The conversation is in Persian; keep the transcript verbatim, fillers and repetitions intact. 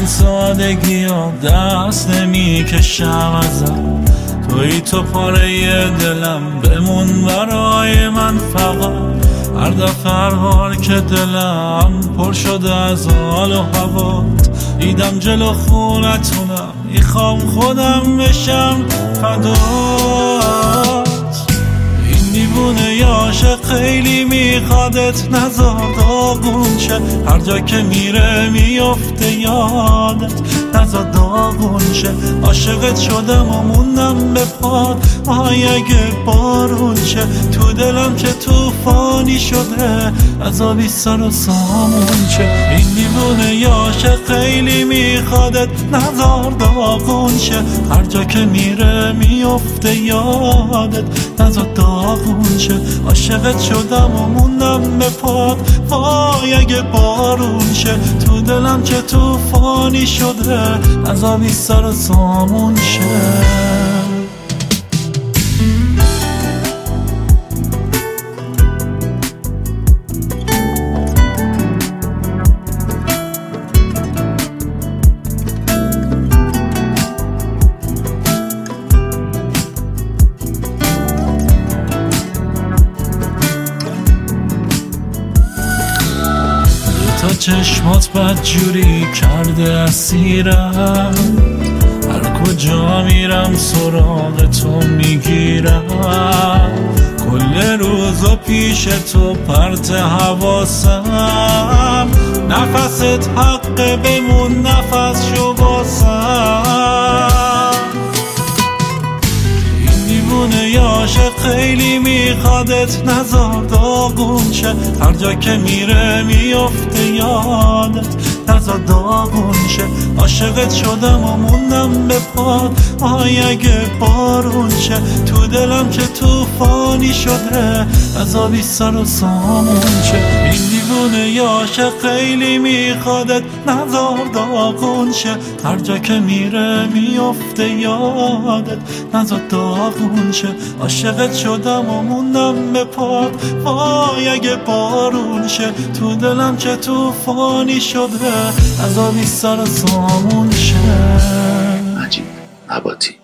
این سادگی ها دست نمی کشم ازم، توی تو پاره دلم بمون برای من فقط. هر دفعه هر حال که دلم پر شده از حال و هوات، دیدم جلو خونتونم میخوام خودم بشم فدات. این دیوونه عاشق خیلی میخوادت، نزار داغون شه هر جا که میره میفته یادت، نزار داغون شه. عاشقت شدم و موندم به پات، وای اگه بارون شه تو دلم که توفانی شده، عذابی سر و سامون شه. این دیوونه عاشق خیلی میخوادت، نزار داغون شه هر جا که میره میفته یادت، نزار داغون شه. عاشقت شدم و موندم به پات، وای اگه بارون شه تو دلم که توفانی شده، عذابی سر و سامون شه. تا چشمات بدجوری کرده اسیرم، هر کجا میرم سراغ تو میگیرم، کل روزا پیش تو پرت حواسم، نفست حق بمون نفس شو باسم. این دیوونه عاشق خیلی میخوادت، نزار داغون شه هر جا که میره میفته یادت، نزار داغون شه. عاشقت شدم و موندم به پات، وای اگه بارون شه تو دلم که توفانی شده، عذابی سر و سامون شه. این دیوونه عاشق خیلی میخوادت، نزار داغون شه هر جا که میره میفته یادت، نزار داغون شه. عاشقت شدم و موندم به پات، وای اگه بارون شه تو دلم که توفانی شده، عذابی سر و سامون شه. مجید عباطی.